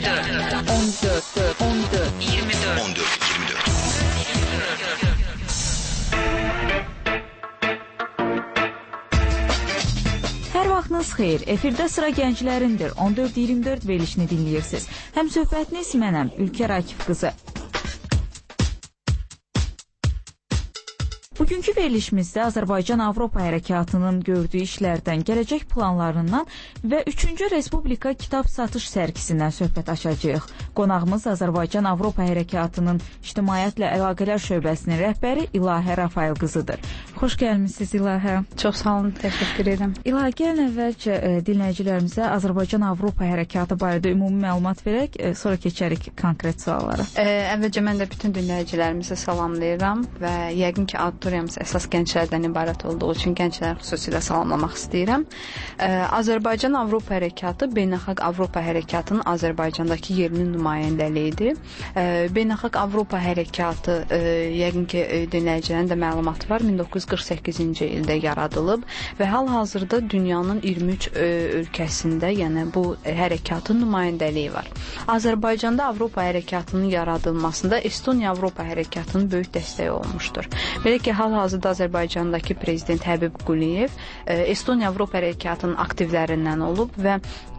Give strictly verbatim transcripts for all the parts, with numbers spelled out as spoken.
dörd, on dörd, on dörd, iyirmi dörd, on dörd, iyirmi dörd. Hər vaxtınız xeyir. Efirdə sıra gənclərindir. on dörd iyirmi dörd verilişini dinləyirsiniz. Həm söhbətiniz mənəm, Ülkər Akif qızı. Bugünkü verilişimizdə Azərbaycan-Avropa hərəkatının gördüyü işlərdən, gələcək planlarından və üçüncü Respublika kitab satış sərgisindən söhbət açacağıq. Qonağımız Azərbaycan-Avropa hərəkatının İctimaiyyətlə Əlaqələr şöbəsinin rəhbəri İlahə Rafael qızıdır. Xoş gəlmisiniz İlahə. Çox sağ olun, təşəkkür edirəm. İlahə, gəlin əvvəlcə e, dinləyicilərimizə Azərbaycan-Avropa hərəkatı barədə ümumi məlumat verək, e, sonra keçərik konkret suallara. E, əvvəlcə mən də bütün dinləyicilərimizi salamlayıram və yəqin ki, auditoriyamız əsas gənclərdən ibarət olduğu üçün gəncləri xüsusilə salamlamaq istəyirəm. E, Azərbaycan-Avropa hərəkatı Beynəlxalq Avropa hərəkatının Azərbaycandakı yerinin nümayəndəliyidir. E, Beynəlxalq Avropa hərəkatı e, yəqin ki, e, dinləyicilərin də məlumatı var. min doqquz yüz qırx səkkizinci ildə yaradılıb və hal-hazırda dünyanın iyirmi üç e, ölkəsində, yəni bu e, hərəkatın nümayəndəliyi var. Azərbaycanda Avropa hərəkatının yaradılmasında Estoniya Avropa hərəkatının böyük dəstəyi olmuşdur. Belə ki, hal-hazırda Azərbaycandakı prezident Həbib Quliyev e, Estoniya Avropa hərəkatının aktivlərindən olub və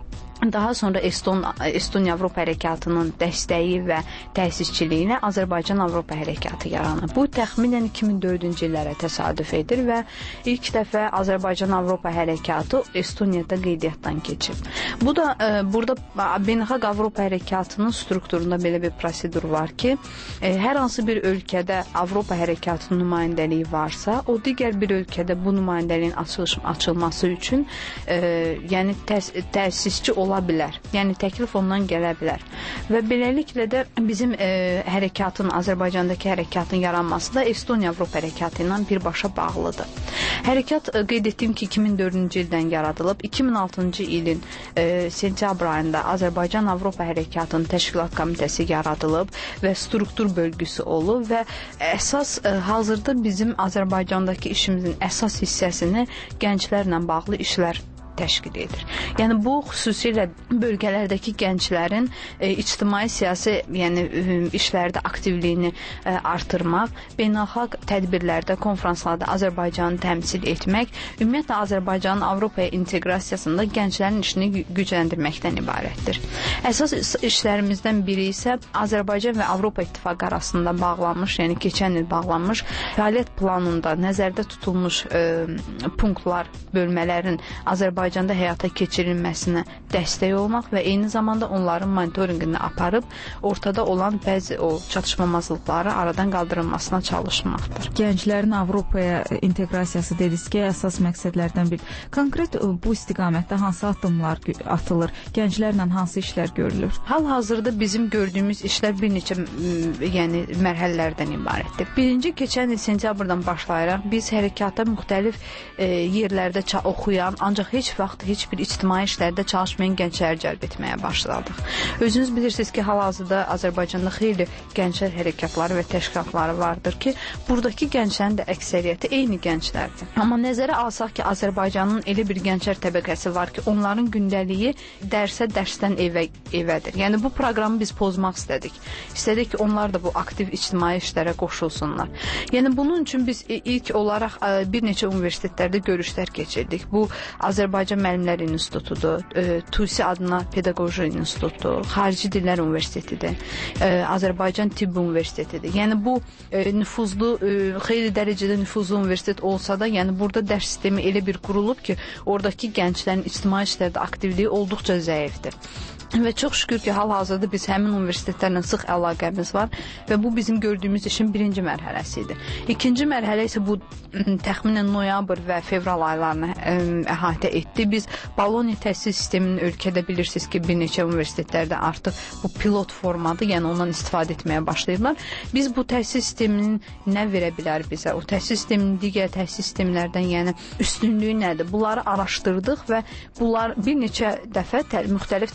daha sonra Eston, Estoniya Avropa hərəkatının dəstəyi və təsisçiliyi ilə Azərbaycan-Avropa hərəkatı yaranıb. Bu təxminən iki min dördüncü illərə təsadüf edir və ilk dəfə Azərbaycan-Avropa hərəkatı Estoniyada qeydiyyatdan keçib. Bu da e, burada Beynəlxalq Avropa hərəkatının strukturunda belə bir prosedur var ki, e, hər hansı bir ölkədə Avropa hərəkatının nümayəndəliyi varsa, o digər bir ölkədə bu nümayəndəliyin açılış, açılması üçün e, yəni təs, təsisçi ola bilər. Yəni təklif ondan gələ bilər. Və beləliklə də bizim e, hərəkatın, Azərbaycandakı hərəkatın yaranması da Estoniya Avropa hərəkatı ilə birbaşa bağlıdır. Hərəkat e, qeyd etdiyim ki, iki min dördüncü ildən yaradılıb. iki min altıncı ilin e, sentyabr ayında Azərbaycan Avropa hərəkatının təşkilat komitəsi yaradılıb və struktur bölgüsü olub və əsas e, hazırda bizim Azərbaycandakı işimizin əsas hissəsini gənclərlə bağlı işlər təşkil edir. Yəni bu xüsusilə bölgələrdəki gənclərin e, ictimai siyasi, yəni e, işlərdə aktivliyini e, artırmaq, beynəlxalq tədbirlərdə, konfranslarda Azərbaycanı təmsil etmək, ümumiyyətlə Azərbaycanın Avropaya inteqrasiyasında gənclərin işini gücləndirməkdən ibarətdir. Əsas işlərimizdən biri isə Azərbaycan və Avropa İttifaqı arasında bağlanmış, yəni keçən il bağlanmış fəaliyyət planında nəzərdə tutulmuş e, punktlar, bölmələrin Azərbaycan Azərbaycanda həyata keçirilməsinə dəstək olmaq və eyni zamanda onların monitorinqini aparıb ortada olan bəzi o çatışmamazlıqları aradan qaldırılmasına çalışmaqdır. Gənclərin Avropaya inteqrasiyası dediniz ki, əsas məqsədlərdən biri. Konkret bu istiqamətdə hansı addımlar atılır? Gənclərlə hansı işlər görülür? Hal-hazırda bizim gördüyümüz işlər bir neçə yəni mərhələlərdən ibarətdir. Birinci, keçən il sentyabrdan başlayaraq biz hərəkata müxtəlif e, yerlərdə oxuyan, ancaq heç vaxt heç bir ictimai işlərdə çalışmayan gəncləri cəlb etməyə başladıq. Özünüz bilirsiniz ki, hal-hazırda Azərbaycanda xeyli gənclər hərəkatları və təşkilatları vardır ki, buradakı gənclərin də əksəriyyəti eyni gənclərdir. Amma nəzərə alsaq ki, Azərbaycanın elə bir gənclər təbəqəsi var ki, onların gündəliyi dərsə, dərsdən evə, evədir. Yəni bu proqramı biz pozmaq istədik. İstədik ki, onlar da bu aktiv ictimai işlərə qoşulsunlar. Yəni bunun üçün biz ilk olaraq bir neçə universitetlərdə görüşlər keçirdik. Bu Azərbaycan Müəllimlər İnstitutudur, e, TUSİ adına Pedaqoji İnstitutu, Xarici Dillər Universitetidir, e, Azərbaycan Tibb Universitetidir. Yəni bu e, nüfuzlu, e, xeyli dərəcədə nüfuzlu universitet olsa da, yəni burada dərs sistemi elə bir qurulub ki, oradakı gənclərin ictimai işlərdə aktivliyi olduqca zəifdir. Və çox şükür ki, hal-hazırda biz həmin universitetlərlə sıx əlaqəmiz var və bu bizim gördüyümüz işin birinci mərhələsi idi. İkinci mərhələ isə bu təxminən noyabr və fevral aylarını ə, əhatə etdi. Biz Bologna təhsil sisteminin ölkədə bilirsiniz ki, bir neçə universitetlərdə artıq bu pilot formadır, yəni ondan istifadə etməyə başlayırlar. Biz bu təhsil sisteminin nə verə bilər bizə? O təhsil sisteminin digər təhsil sistemlərdən yəni üstünlüyü nədir? Bunları araşdırdıq və bunlar bir neçə dəfə təl müxtəlif tələbə qrupları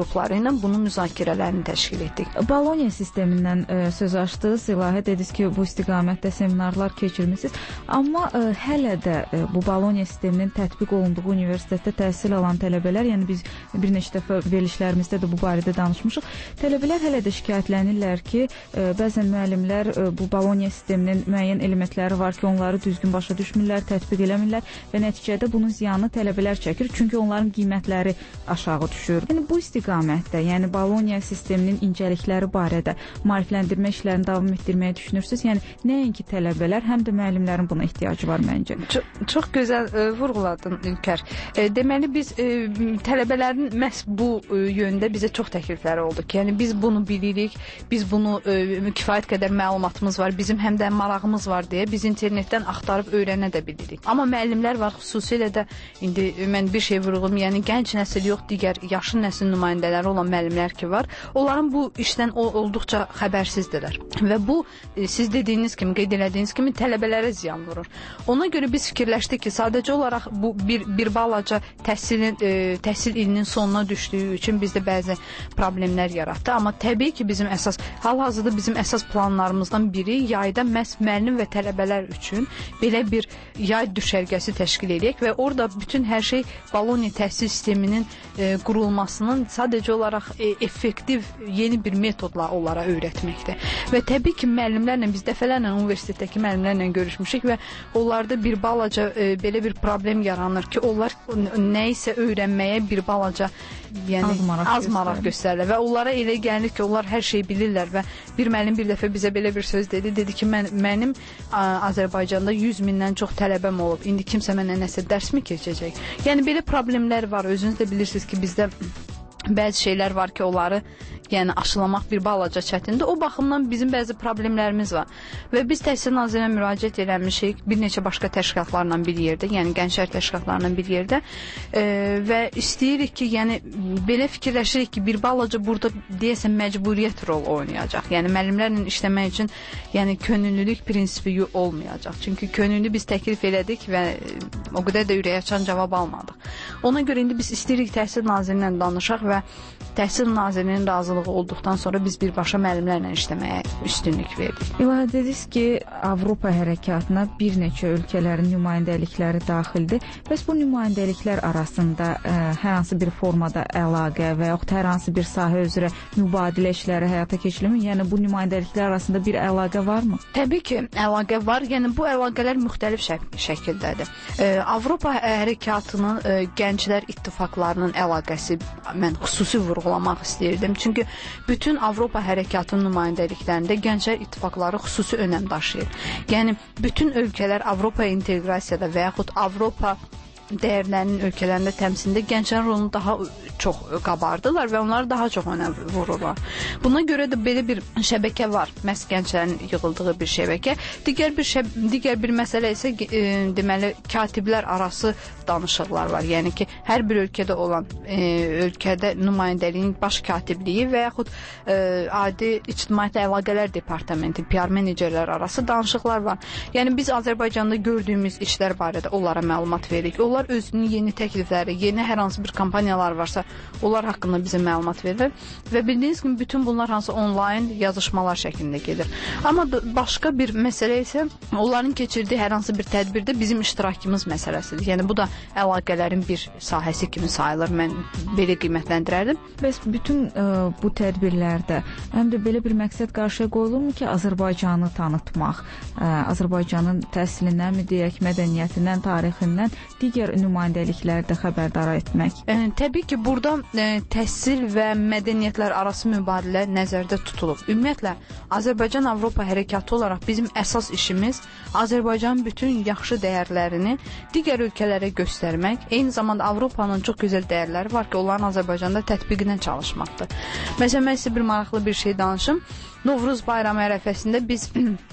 qrupları ilə bunun müzakirələrini təşkil etdik. Bologna sistemindən ə, söz açdınız, İlahə dediniz ki, bu istiqamətdə seminarlar keçirmisiniz. Amma ə, hələ də ə, bu Bologna sisteminin tətbiq olunduğu universitetdə təhsil alan tələbələr, yəni biz bir neçə dəfə verilişlərimizdə də bu barədə danışmışıq. Tələbələr hələ də şikayətlənirlər ki, ə, bəzən müəllimlər ə, bu Bologna sisteminin müəyyən elementləri var ki, onları düzgün başa düşmürlər, tətbiq eləmirlər və nəticədə bunun ziyanı tələbələr çəkir, çünki onların qiymətləri aşağı düşür. Yəni bu istiqamətdə, yəni Bologna sisteminin incəlikləri barədə maarifləndirmə işlərini davam etdirməyi düşünürsünüz? Yəni nəinki tələbələr, həm də müəllimlərin buna ehtiyacı var məncə. Çox, çox gözəl ə, vurğuladın İlkər. E, deməli biz e, tələbələrin məhz bu e, yöndə bizə çox təklifləri oldu ki, yəni biz bunu bilirik, biz bunu e, kifayət qədər məlumatımız var, bizim həm də marağımız var deyə biz internetdən axtarıb öyrənə də bilirik. Amma müəllimlər var, xüsusilə də indi mən bir şey vurğulayım, yəni gənc nəsil yox, digər yaşlı nəsil nümayəndələri olan müəllimlər ki var, onların bu işdən o, olduqca xəbərsizdirlər. Və bu e, siz dediyiniz kimi, qeyd elədiyiniz kimi tələbələrə ziyan vurur. Ona görə biz fikirləşdik ki, sadəcə olaraq bu bir, bir balaca təhsilin, e, təhsil ilinin sonuna düşdüyü üçün bizdə bəzi problemlər yaratdı. Amma təbii ki, bizim əsas, hal-hazırda bizim əsas planlarımızdan biri yayda məhz müəllim və tələbələr üçün belə bir yay düşərgəsi təşkil edək və orada bütün hər şey Bologna təhsil sisteminin e, qurulmasının sadəcə olaraq e, effektiv yeni bir metodla onlara öyrətməkdir. Və təbii ki, müəllimlərlə biz dəfələrlə universitetdəki müəllimlərlə görüşmüşük və onlarda bir balaca e, belə bir problem yaranır ki, onlar nə isə öyrənməyə bir balaca yəni az maraq, az maraq göstərirlər və onlara elə gəlir ki, onlar hər şeyi bilirlər və bir müəllim bir dəfə bizə belə bir söz dedi, dedi ki, mən mənim Azərbaycanda yüz mindən çox tələbəm olub. İndi kimsə mənə nəsə dərsmi keçəcək? Yəni belə problemlər var. Özünüz də bilirsiniz ki, bizdə bəzi şeylər var ki, onları yəni aşılamaq bir balaca çətindir. O baxımdan bizim bəzi problemlərimiz var. Və biz Təhsil Nazirinə müraciət eləmişik bir neçə başqa təşkilatlarla bir yerdə, yəni gənclər təşkilatlarla bir yerdə e, və istəyirik ki, yəni belə fikirləşirik ki, bir balaca burada deyəsən məcburiyyət rol oynayacaq. Yəni müəllimlərlə işləmək üçün yəni könüllülük prinsipi olmayacaq. Çünki könüllü biz təklif elədik və o qədər də ürəkaçan cavab almadıq. Ona görə indi biz istəyirik Təhsil Nazirinə danışaq və Təhsil Nazirinin razılığı olduqdan sonra biz birbaşa müəllimlərlə işləməyə üstünlük verdik. İlahə dediniz ki, Avropa hərəkatına bir neçə ölkələrin nümayəndəlikləri daxildir. Bəs bu nümayəndəliklər arasında ə, hər hansı bir formada əlaqə və yaxud hər hansı bir sahə üzrə mübadilə işləri həyata keçirilir? Yəni bu nümayəndəliklər arasında bir əlaqə varmı? Təbii ki, əlaqə var. Yəni bu əlaqələr müxtəlif şək şəkildədir. Ə, Avropa hərəkatının ə, gənclər ittifaqlarının əlaqəsi mən xüsusi vurğulamaq istəyirdim. Çünki bütün Avropa hərəkatının nümayəndəliklərində gənclər ittifaqları xüsusi önəm daşıyır. Yəni bütün ölkələr Avropa inteqrasiyada və yaxud Avropa dəyərlərinin ölkələrində təmsilində gənclərin rolunu daha çox qabardılar və onları daha çox önəm vururlar. Buna görə də belə bir şəbəkə var. Məhz gənclərin yığıldığı bir şəbəkə. Digər bir şəb digər bir məsələ isə e, deməli katiblər arası danışıqlar var. Yəni ki, hər bir ölkədə olan e, ölkədə nümayəndəliyin baş katibliyi və yaxud e, adi ictimaiyyətlə əlaqələr departamenti, P R menecerlər arası danışıqlar var. Yəni biz Azərbaycanda gördüyümüz işlər barədə onlara məlumat veririk. Onlar özünün yeni təklifləri, yeni hər hansı bir kampaniyalar varsa, onlar haqqında bizə məlumat verir və bildiyiniz kimi bütün bunlar hansı onlayn yazışmalar şəklində gedir. Amma başqa bir məsələ isə onların keçirdiyi hər hansı bir tədbirdə bizim iştirakımız məsələsidir. Yəni bu da əlaqələrin bir sahəsi kimi sayılır. Mən belə qiymətləndirərdim. Bəs bütün ə, bu tədbirlərdə həm də belə bir məqsəd qarşıya qoyulurmu ki, Azərbaycanı tanıtmaq, ə, Azərbaycanın təhsilindən mi deyək, mədəniyyətindən, tarixindən, digər nümayəndəliklərdə xəbərdar etmək? E, təbii ki, burada e, təhsil və mədəniyyətlər arası mübadilə nəzərdə tutulub. Ümumiyyətlə, Azərbaycan Avropa hərəkatı olaraq bizim əsas işimiz Azərbaycanın bütün yaxşı dəyərlərini digər ölkələrə göstərmək, eyni zamanda Avropanın çox gözəl dəyərləri var ki, onların Azərbaycanda tətbiqinə çalışmaqdır. Məsələn, mən sizə bir maraqlı bir şey danışım. Novruz bayramı ərəfəsində biz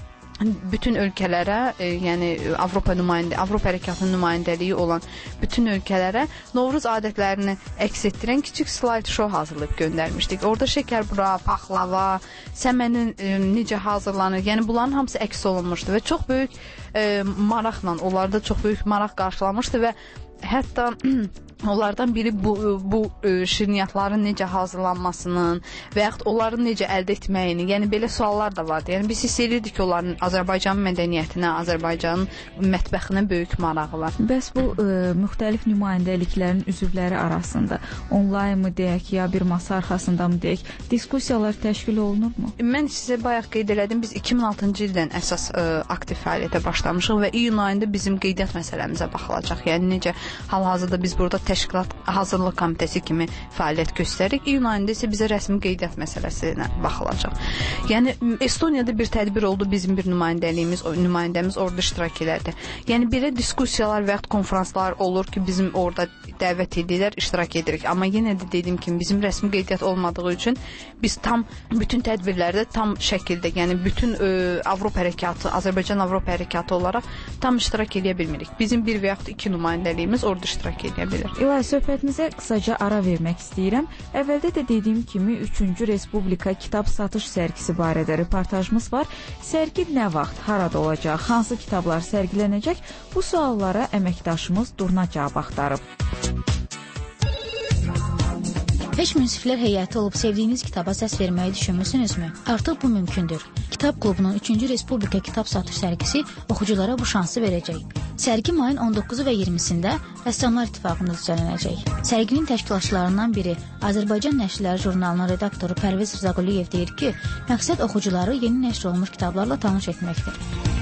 bütün ölkələrə, e, yəni Avropa nümayəndə, Avropa hərəkatının nümayəndəliyi olan bütün ölkələrə Novruz adətlərini əks etdirən kiçik slide show hazırlayıb göndərmişdik. Orada şəkərbura, paxlava, səmənin e, necə hazırlanır, yəni bunların hamısı əks olunmuşdu və çox böyük e, maraqla, onlarda çox böyük maraq qarşılamışdı və hətta Onlardan biri bu, bu şirniyyatların necə hazırlanmasının və yaxud onların necə əldə etməyini, yəni belə suallar da vardı. Yəni biz hiss edirdik ki, onların Azərbaycan mədəniyyətinə, Azərbaycanın mətbəxinə böyük marağı var. Bəs bu ə, müxtəlif nümayəndəliklərin üzvləri arasında onlayn mı deyək, ya bir masa arxasında mı deyək, diskussiyalar təşkil olunurmu? Mən sizə bayaq qeyd elədim, biz iki min altıncı ildən əsas ə, aktiv fəaliyyətə başlamışıq və iyun ayında bizim qeydiyyat məsələmizə baxılacaq. Yəni necə hal-hazırda biz burada təşkilat hazırlıq komitəsi kimi fəaliyyət göstəririk. İyun ayında isə bizə rəsmi qeydiyyat məsələsinə baxılacaq. Yəni Estoniyada bir tədbir oldu, bizim bir nümayəndəliyimiz, nümayəndəmiz orada iştirak elədi. Yəni belə diskussiyalar və ya konfranslar olur ki, bizim orada dəvət edirlər, iştirak edirik. Amma yenə də dediyim kimi bizim rəsmi qeydiyyat olmadığı üçün biz tam bütün tədbirlərdə tam şəkildə, yəni bütün ə, Avropa hərəkatı, Azərbaycan Avropa hərəkatı olaraq tam iştirak edə bilmirik. Bizim bir və yaxud iki nümayəndəliyimiz orada iştirak edə bilir. İlay, söhbətimizə qısaca ara vermək istəyirəm. Əvvəldə də dediyim kimi üçüncü Respublika kitab satış sərgisi barədə reportajımız var. Sərgi nə vaxt, harada olacaq, hansı kitablar sərgilənəcək? Bu suallara əməkdaşımız Durna cavab axtarıb. Heç münsiflər heyəti olub sevdiyiniz kitaba səs verməyi düşünmüsünüzmü? Artıq bu mümkündür. Kitab klubunun üçüncü Respublika kitab satış sərgisi oxuculara bu şansı verəcək. Sərgi mayın on doqquzu və iyirmisində Rəssamlar İttifaqında düzənlənəcək. Sərginin təşkilatçılarından biri Azərbaycan Nəşrləri jurnalının redaktoru Pərviz Rzaquliyev deyir ki, məqsəd oxucuları yeni nəşr olmuş kitablarla tanış etməkdir.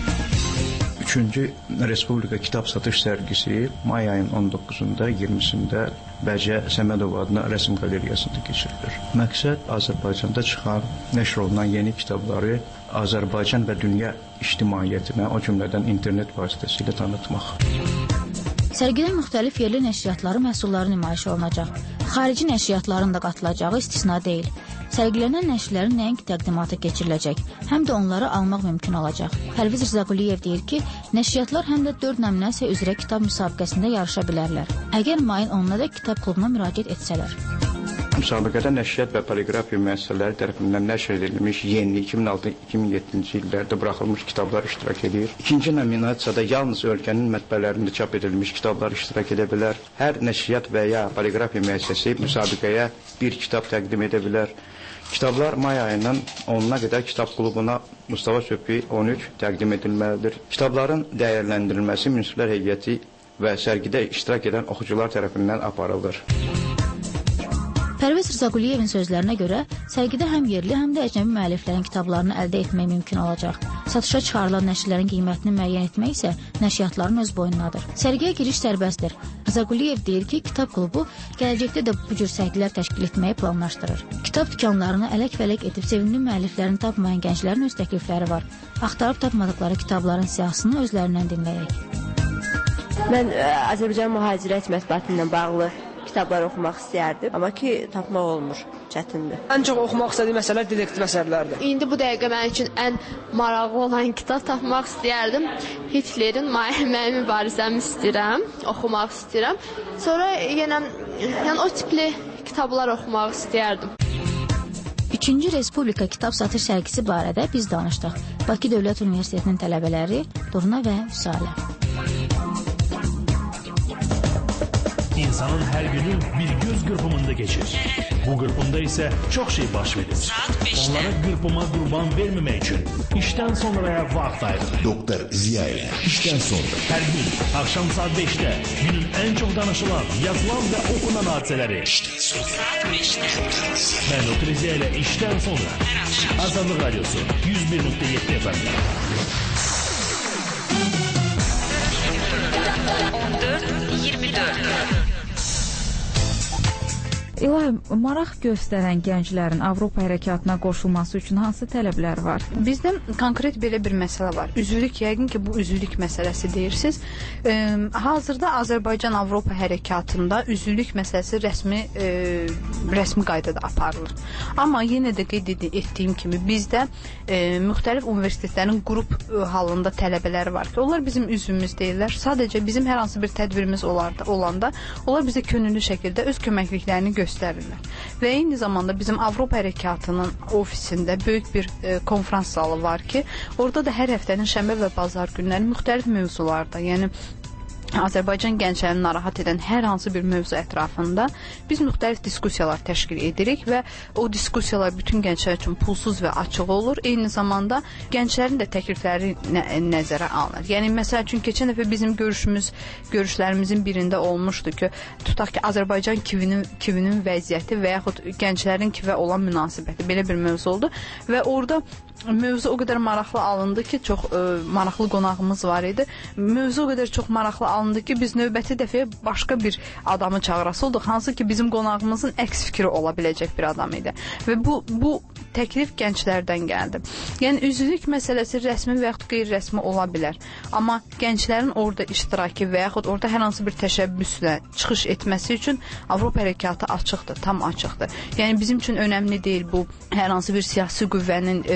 üçüncü Respublika kitab satış sərgisi may ayının on doqquzunda, iyirmisində Bəcə Səmədov adına rəsm qalereyasında keçirilir. Məqsəd Azərbaycanda çıxan, nəşr olunan yeni kitabları Azərbaycan və dünya ictimaiyyətinə, o cümlədən internet vasitəsilə tanıtmaq. Sərgidə müxtəlif yerli nəşriyyatların məhsulları nümayiş olunacaq. Xarici nəşriyyatların da qatılacağı istisna deyil. Sərgilənən nəşrlərin nəinki təqdimatı keçiriləcək, həm də onları almaq mümkün olacaq. Pərviz Rzaquliyev deyir ki, nəşriyyatlar həm də dörd nominasiya üzrə kitab müsabiqəsində yarışa bilərlər. Əgər mayın onuna da kitab klubuna müraciət etsələr. Müsabiqədə nəşriyyat və poliqrafiya müəssisələri tərəfindən nəşr edilmiş yeni iki min altı iki min yeddinci illərdə buraxılmış kitablar iştirak edir. İkinci nominasiyada yalnız ölkənin mətbəələrində çap edilmiş kitablar iştirak edə bilər. Hər nəşriyyat və ya poliqrafiya müəssisəsi müsabiqəyə bir kitab təqdim edə bilər. Kitablar may ayının onuna qədər kitab klubuna Mustafa Söpi on üç təqdim edilməlidir. Kitabların dəyərləndirilməsi münsiflər heyəti və sərgidə iştirak edən oxucular tərəfindən aparılır. Pərviz Rzaqulliyevin sözlərinə görə, sərgidə həm yerli, həm də əcnəbi müəlliflərin kitablarını əldə etmək mümkün olacaq. Satışa çıxarılan nəşrlərin qiymətini müəyyən etmək isə nəşriyyatların öz boyundadır. Sərgiyə giriş sərbəstdir. Rzaquliyev deyir ki, kitab klubu gələcəkdə də bu cür sərgilər təşkil etməyi planlaşdırır. Kitab dükanlarını ələk-vələk edib sevimli müəlliflərini tapmayan gənclərin öz təklifləri var. Axtarıb tapmadıqları kitabların siyahısını özlərindən dinləyək. Mən ə, Azərbaycan mühacirət mətbuatı ilə bağlı kitablar oxumaq istəyərdim, amma ki, tapmaq olmur, çətindir. Ən çox oxumaq istədiyim məsələlər dedektiv əsərlərdir. İndi bu dəqiqə mənim üçün ən maraqlı olan kitab tapmaq istəyərdim. Hitlerin mənim mübarizəmi istəyirəm, oxumaq istəyirəm. Sonra yenə yəni o tipli kitablar oxumaq istəyərdim. üçüncü Respublika kitab satış sərgisi barədə biz danışdıq. Bakı Dövlət Universitetinin tələbələri Durna və Vüsalə. İnsanın hər günü bir göz qırpımında keçir. Bu qırpımda isə çox şey baş verir. Onlara qırpıma qurban verməmək üçün işdən sonraya vaxt ayırır. Doktor Ziya ilə işdən sonra. Hər gün axşam saat beşdə günün ən çox danışılan, yazılan və oxunan hadisələri. İşdən sonra. Saat beşdə. Mən Doktor Ziya ilə işdən sonra. Azadlıq Radyosu yüz bir nöqtə yeddi F M-də. on dörd iyirmi dörd. İlay, maraq göstərən gənclərin Avropa hərəkatına qoşulması üçün hansı tələblər var? Bizdə konkret belə bir məsələ var. Üzvlük, yəqin ki, bu üzvlük məsələsi deyirsiniz. E, hazırda Azərbaycan Avropa hərəkatında üzvlük məsələsi rəsmi e, rəsmi qaydada aparılır. Amma yenə də qeyd etdiyim kimi bizdə e, müxtəlif universitetlərin qrup e, halında tələbələri var ki, onlar bizim üzvümüz deyirlər. Sadəcə bizim hər hansı bir tədbirimiz olarda, olanda onlar bizə könüllü şəkildə öz köməkliklərini göstərirlər. göstərirlər. Və eyni zamanda bizim Avropa hərəkatının ofisində böyük bir e, konfrans zalı var ki, orada da hər həftənin şənbə və bazar günləri müxtəlif mövzularda, yəni Azərbaycan gənclərini narahat edən hər hansı bir mövzu ətrafında biz müxtəlif diskussiyalar təşkil edirik və o diskussiyalar bütün gənclər üçün pulsuz və açıq olur. Eyni zamanda gənclərin də təklifləri nə nəzərə alınır. Yəni məsəl üçün keçən dəfə bizim görüşümüz, görüşlərimizin birində olmuşdu ki, tutaq ki, Azərbaycan kivinin kivinin vəziyyəti və yaxud gənclərin kivə olan münasibəti belə bir mövzu oldu və orada mövzu o qədər maraqlı alındı ki, çox ə, maraqlı qonağımız var idi. Mövzu o qədər çox maraqlı alındı ki, biz növbəti dəfəyə başqa bir adamı çağırası olduq, hansı ki, bizim qonağımızın əks fikri ola biləcək bir adam idi. Və bu bu təklif gənclərdən gəldi. Yəni üzvlük məsələsi rəsmi və yaxud qeyri-rəsmi ola bilər. Amma gənclərin orada iştirakı və yaxud orada hər hansı bir təşəbbüslə çıxış etməsi üçün Avropa hərəkatı açıqdır, tam açıqdır. Yəni bizim üçün önəmli deyil bu hər hansı bir siyasi qüvvənin e,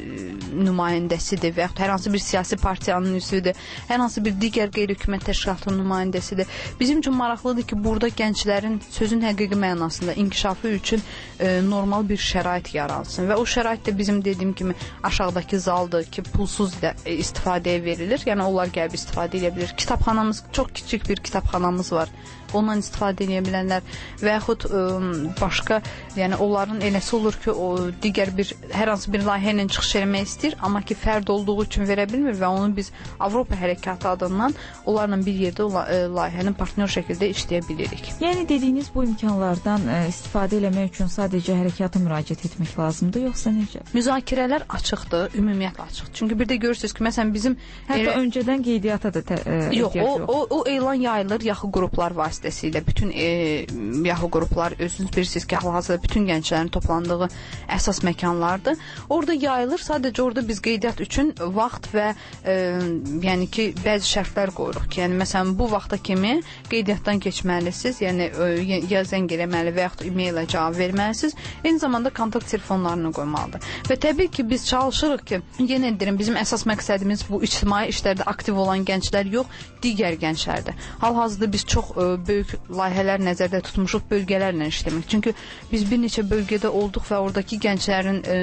nümayəndəsidir və yaxud hər hansı bir siyasi partiyanın üzvüdür, hər hansı bir digər qeyri-hökumət təşkilatının nümayəndəsidir. Bizim üçün maraqlıdır ki, burada gənclərin sözün həqiqi mənasında inkişafı üçün e, normal bir şərait yaransın. Və o şərait də bizim dediyim kimi aşağıdakı zaldır ki, pulsuz da istifadəyə verilir. Yəni onlar gəlib istifadə edə bilir. Kitabxanamız, çox kiçik bir kitabxanamız var. Ondan istifadə edə bilərlər və yaxud ə, başqa, yəni onların eləsi olur ki, o digər bir hər hansı bir layihə ilə çıxış etmək istəyir, amma ki fərd olduğu üçün verə bilmir və onu biz Avropa hərəkatı adından onlarla bir yerdə o layihənin partnyor şəkildə işləyə bilirik. Yəni dediyiniz bu imkanlardan ə, istifadə etmək üçün sadəcə hərəkata müraciət etmək lazımdır, yoxsa necə? Müzakirələr açıqdır, ümumiyyətlə açıq. Çünki bir də görürsüz ki, məsələn bizim hətta elə... öncədən qeydiyyata da tə, ə, yox, o, o, o elan yayılır yaxı qruplar vasitəsilə. Bütün e, yaxı qruplar özünüz bilirsiniz ki, hal-hazırda bütün gənclərin toplandığı əsas məkanlardır. Orada yayılır. Sadəcə orada biz qeydiyyat üçün vaxt və e, yəni ki, bəzi şərtlər qoyuruq ki, yəni məsələn bu vaxta kimi qeydiyyatdan keçməlisiniz, yəni e, ya zəng eləməli və yaxud e-maillə cavab verməlisiniz. Eyni zamanda kontakt telefonlarını qoymalıdır. Və təbii ki, biz çalışırıq ki, yenə deyirəm, bizim əsas məqsədimiz bu ictimai işlərdə aktiv olan gənclər yox, digər gənclərdir. Hal-hazırda biz çox e, böyük layihələr nəzərdə tutmuşuq bölgələrlə işləmək. Çünki biz bir neçə bölgədə olduq və oradakı gənclərin e,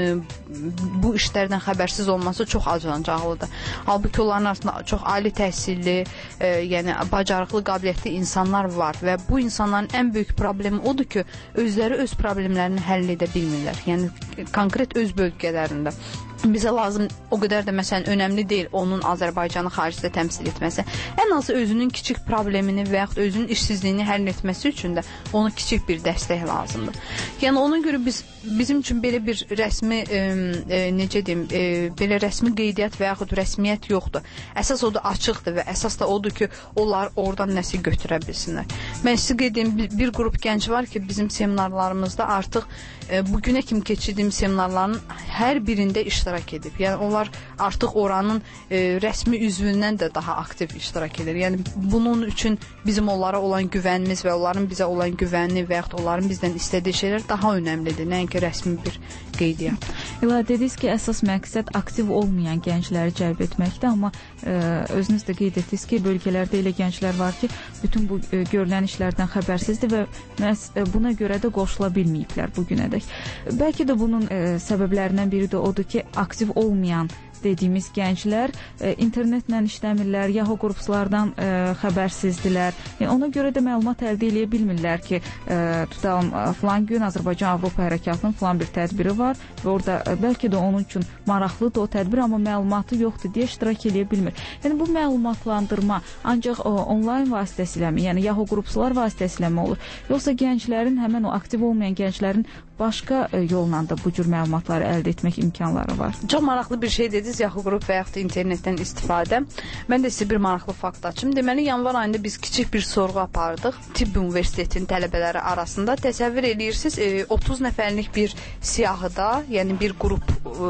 bu işlərdən xəbərsiz olması çox acınacaqlıdır. Halbuki onların arasında çox ali təhsilli, e, yəni bacarıqlı, qabiliyyətli insanlar var və bu insanların ən böyük problemi odur ki, özləri öz problemlərini həll edə bilmirlər. Yəni konkret öz bölgələrində. Bizə lazım o qədər də məsələn önəmli deyil onun Azərbaycanı xaricdə təmsil etməsi. Ən azı özünün kiçik problemini və yaxud özünün işsizliyini həll etməsi üçün də ona kiçik bir dəstək lazımdır. Yəni ona görə biz bizim üçün belə bir rəsmi e, e, necə deyim, e, belə rəsmi qeydiyyat və yaxud rəsmiyyət yoxdur. Əsas o da açıqdır və əsas da odur ki, onlar oradan nəsə götürə bilsinlər. Mən sizə qeyd edim, bir, bir qrup gənc var ki, bizim seminarlarımızda artıq e, bugünə kimi keçirdiyim seminarların hər birində iştirak edib. Yəni onlar artıq oranın e, rəsmi üzvündən də daha aktiv iştirak edir. Yəni bunun üçün bizim onlara olan güvənimiz və onların bizə olan güvəni və yaxud onların bizdən istədiyi şeylər daha önəmlidir, nəinki rəsmi bir qeydiyyat. İla dediniz ki, əsas məqsəd aktiv olmayan gəncləri cəlb etməkdir, amma e, özünüz də qeyd etdiniz ki, bölgələrdə elə gənclər var ki, bütün bu e, görülən işlərdən xəbərsizdir və məhz e, buna görə də qoşula bilməyiblər bu günədək. Bəlkə də bunun e, səbəblərindən biri də odur ki, aktiv olmayan dediyimiz gənclər e, internetlə işləmirlər, Yahoo qruplardan e, xəbərsizdirlər. Yəni, ona görə də məlumat əldə edə bilmirlər ki, e, tutalım, filan gün Azərbaycan Avropa hərəkatının filan bir tədbiri var və orada e, bəlkə də onun üçün maraqlıdır o tədbir, amma məlumatı yoxdur deyə iştirak edə bilmir. Yəni, bu məlumatlandırma ancaq o, onlayn vasitəsiləmi, yəni Yahoo qruplar vasitəsiləmi olur? Yoxsa gənclərin, həmən o aktiv olmayan gənclərin başqa e, yolla da bu cür məlumatları əldə etmək imkanları var? Çox maraqlı bir şey dediniz, Yahoo qrup və yaxud da internetdən istifadə. Mən də sizə bir maraqlı fakt açım. Deməli, yanvar ayında biz kiçik bir sorğu apardıq. Tibb Universitetinin tələbələri arasında. Təsəvvür edirsiniz, otuz nəfərlik bir siyahıda, yəni bir qrup,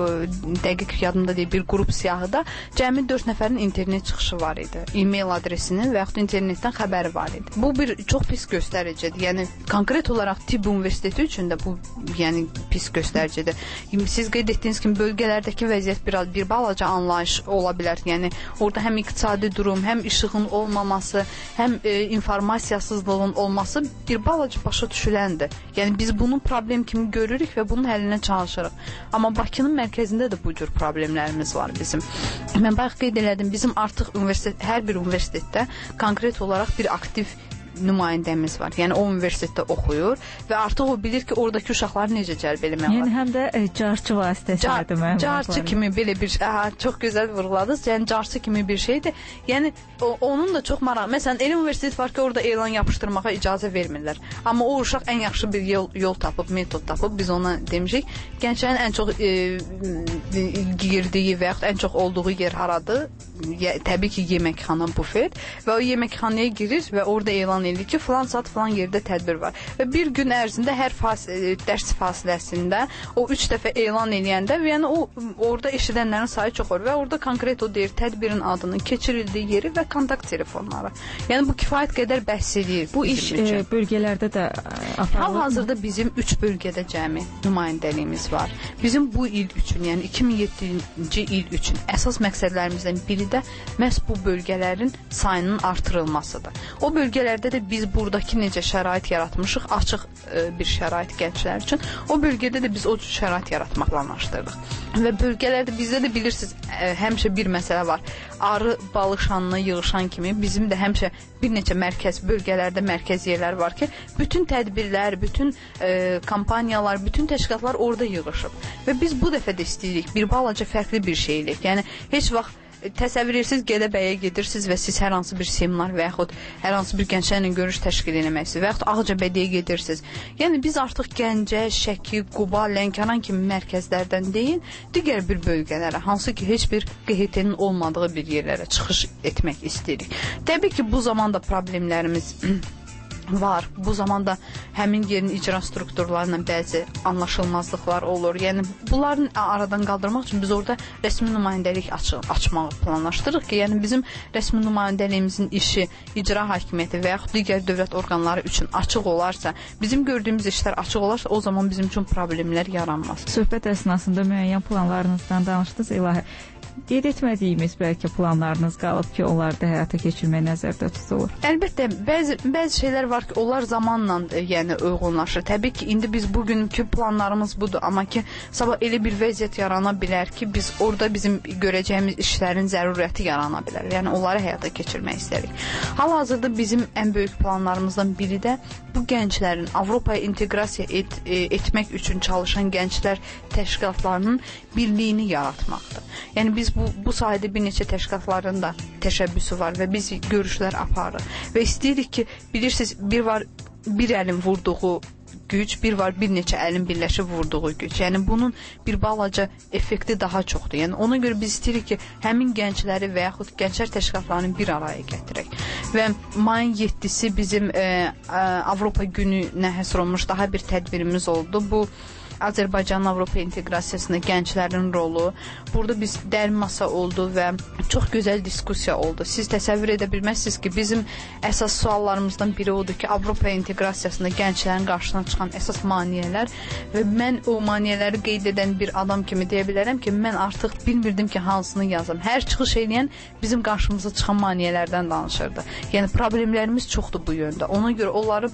dəqiq yadımda deyil, bir qrup siyahıda cəmi dörd nəfərin internet çıxışı var idi. E-mail adresinin və yaxud internetdən xəbəri var idi. Bu bir çox pis göstəricidir. Yəni konkret olaraq Tibb Universiteti üçün də bu yəni pis göstəricidir. Siz qeyd etdiyiniz kimi bölgələrdəki vəziyyət biraz bir balaca anlayış ola bilər. Yəni orada həm iqtisadi durum, həm işığın olmaması, həm e, informasiyasızlığın olması bir balaca başa düşüləndir. Yəni biz bunu problem kimi görürük və bunun həllinə çalışırıq. Amma Bakının Azərbaycanın mərkəzində də bu cür problemlərimiz var bizim. Mən bayaq qeyd elədim, bizim artıq universitet, hər bir universitetdə konkret olaraq bir aktiv nümayəndəmiz var. Yəni o universitetdə oxuyur və artıq o bilir ki, oradakı uşaqları necə cəlb eləmək yəni, var. Yəni həm də e, carçı vasitəsidir məlumatlar. Carçı kimi belə bir şey, aha, çox gözəl vurğuladınız. Yəni carçı kimi bir şeydir. Yəni o, onun da çox maraq. Məsələn, elə universitet var ki, orada elan yapışdırmağa icazə vermirlər. Amma o uşaq ən yaxşı bir yol, yol tapıb, metod tapıb, biz ona demişik. Gənclərin ən çox e, girdiyi və yaxud ən çox olduğu yer haradır? Ye, təbii ki, yeməkxana, bufet və o yeməkxanaya girir və orada elan edir ki, filan saat filan yerdə tədbir var. Və bir gün ərzində hər fas dərs fasiləsində o üç dəfə elan eləyəndə, yəni o orada eşidənlərin sayı çox olur və orada konkret o deyir tədbirin adını, keçirildiyi yeri və kontakt telefonları. Yəni bu kifayət qədər bəhs edir. Bu iş e, bölgələrdə də aparılır. Hal-hazırda bizim üç bölgədə cəmi nümayəndəliyimiz var. Bizim bu il üçün, yəni iki min yeddinci il üçün əsas məqsədlərimizdən biri də məhz bu bölgələrin sayının artırılmasıdır. O bölgələrdə də biz buradakı necə şərait yaratmışıq, açıq e, bir şərait gənclər üçün, o bölgədə də biz o cür şərait yaratmaq planlaşdırdıq. Və bölgələrdə bizdə də bilirsiniz, e, həmişə bir məsələ var. Arı balışanına yığışan kimi bizim də həmişə bir neçə mərkəz bölgələrdə mərkəz yerlər var ki, bütün tədbirlər, bütün e, kampaniyalar, bütün təşkilatlar orada yığışıb. Və biz bu dəfə də istəyirik bir balaca fərqli bir şey eləyək. Yəni heç vaxt təsəvvür edirsiniz, Gədəbəyə gedirsiniz və siz hər hansı bir seminar və yaxud hər hansı bir gənclərlə görüş təşkil eləməksiniz və yaxud Ağcabədiyə gedirsiniz. Yəni biz artıq Gəncə, Şəki, Quba, Lənkəran kimi mərkəzlərdən deyil, digər bir bölgələrə, hansı ki heç bir Q H T-nin olmadığı bir yerlərə çıxış etmək istəyirik. Təbii ki, bu zamanda problemlərimiz var. Bu zamanda həmin yerin icra strukturlarla bəzi anlaşılmazlıqlar olur. Yəni bunların aradan qaldırmaq üçün biz orada rəsmi nümayəndəlik aç açmağı planlaşdırırıq ki, yəni bizim rəsmi nümayəndəliyimizin işi icra hakimiyyəti və yaxud digər dövlət orqanları üçün açıq olarsa, bizim gördüyümüz işlər açıq olarsa, o zaman bizim üçün problemlər yaranmaz. Söhbət əsnasında müəyyən planlarınızdan danışdınız, İlahi. Qeyd etmədiyimiz bəlkə planlarınız qalıb ki, onları da həyata keçirmək nəzərdə tutulur. Əlbəttə, bəzi bəzi şeylər var ki, onlar zamanla yəni uyğunlaşır. Təbii ki, indi biz bugünkü planlarımız budur, amma ki, sabah elə bir vəziyyət yarana bilər ki, biz orada bizim görəcəyimiz işlərin zəruriyyəti yarana bilər. Yəni onları həyata keçirmək istəyirik. Hal-hazırda bizim ən böyük planlarımızdan biri də bu gənclərin Avropaya inteqrasiya et, etmək üçün çalışan gənclər təşkilatlarının birliyini yaratmaqdır. Yəni biz bu bu sahədə bir neçə təşkilatların da təşəbbüsü var və biz görüşlər aparırıq və istəyirik ki, bilirsiniz, bir var bir əlin vurduğu güc, bir var bir neçə əlin birləşib vurduğu güc. Yəni bunun bir balaca effekti daha çoxdur. Yəni ona görə biz istəyirik ki, həmin gəncləri və yaxud gənclər təşkilatlarını bir araya gətirək. Və mayın yeddisi bizim e, e, Avropa gününə həsr olunmuş daha bir tədbirimiz oldu. Bu Azərbaycanın Avropa inteqrasiyasında gənclərin rolu. Burada biz dərin masa oldu və çox gözəl diskussiya oldu. Siz təsəvvür edə bilməzsiniz ki, bizim əsas suallarımızdan biri odur ki, Avropa inteqrasiyasında gənclərin qarşısına çıxan əsas maneələr və mən o maneələri qeyd edən bir adam kimi deyə bilərəm ki, mən artıq bilmirdim ki, hansını yazım. Hər çıxış edən bizim qarşımıza çıxan maneələrdən danışırdı. Yəni problemlərimiz çoxdur bu yöndə. Ona görə onları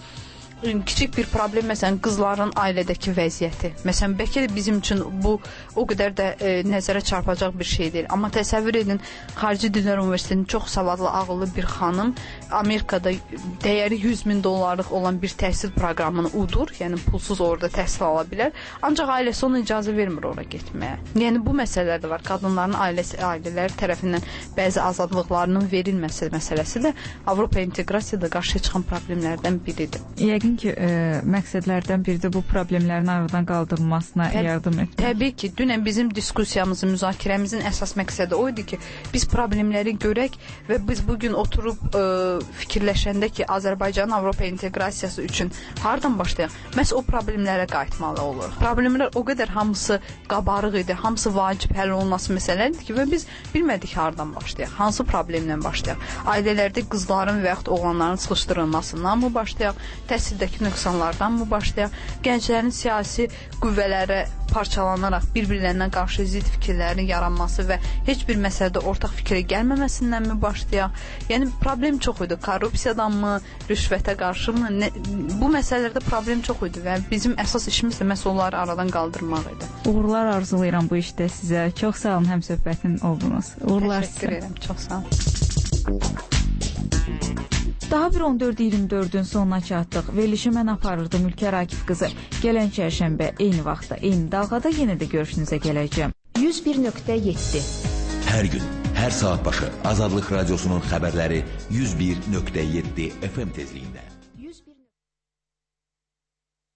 kiçik bir problem, məsələn, qızların ailədəki vəziyyəti. Məsələn, bəlkə də bizim üçün bu o qədər də e, nəzərə çarpacaq bir şey deyil. Amma təsəvvür edin, Xarici Dillər Universitetinin çox savadlı, ağıllı bir xanım Amerikada dəyəri yüz min dollarlıq olan bir təhsil proqramını udur, yəni pulsuz orada təhsil ala bilər. Ancaq ailəsi ona icazə vermir ora getməyə. Yəni bu məsələlər də var. Qadınların ailəsi, ailələri tərəfindən bəzi azadlıqlarının verilməsi məsələsi də Avropa inteqrasiyada qarşıya çıxan problemlərdən biridir. Yəqin ki, e, məqsədlərdən biri də bu problemlərin aradan qaldırılmasına Təb yardım etmək. Təbii ki, dünən bizim diskussiyamızın, müzakirəmizin əsas məqsədi o idi ki, biz problemləri görək və biz bugün oturub e, fikirləşəndə ki, Azərbaycanın Avropa inteqrasiyası üçün hardan başlayaq? Məhz o problemlərə qayıtmalı olur. Problemlər o qədər hamısı qabarıq idi, hamısı vacib həll olunması məsələdir ki, və biz bilmədik hardan başlayaq, hansı problemlə başlayaq. Ailələrdə qızların və yaxud oğlanların sıxışdırılmasından mı başlayaq, təhsildəki nöqsanlardan mı başlayaq, gənclərin siyasi qüvvələrə parçalanaraq bir-birlərinə qarşı zid fikirlərin yaranması və heç bir məsələdə ortaq fikrə gəlməməsindən mi başlayaq? Yəni problem çox idi. Korrupsiyadan mı, rüşvətə qarşı mı? Nə, bu məsələlərdə problem çox idi və bizim əsas işimiz də məhz onları aradan qaldırmaq idi. Uğurlar arzulayıram bu işdə sizə. Çox sağ olun, həm söhbətin oldunuz. Uğurlar sizə. Təşəkkür edirəm, çox sağ olun. Daha bir on dörd iyirmi dördün sonuna çatdıq. Verilişi mən aparırdım Ülkər Akif qızı. Gələn çərşənbə eyni vaxtda, eyni dalğada yenə də görüşünüzə gələcəm. yüz bir nöqtə yeddi. Hər gün, hər saat başı Azadlıq Radiosunun xəbərləri yüz bir nöqtə yeddi F M tezliyində.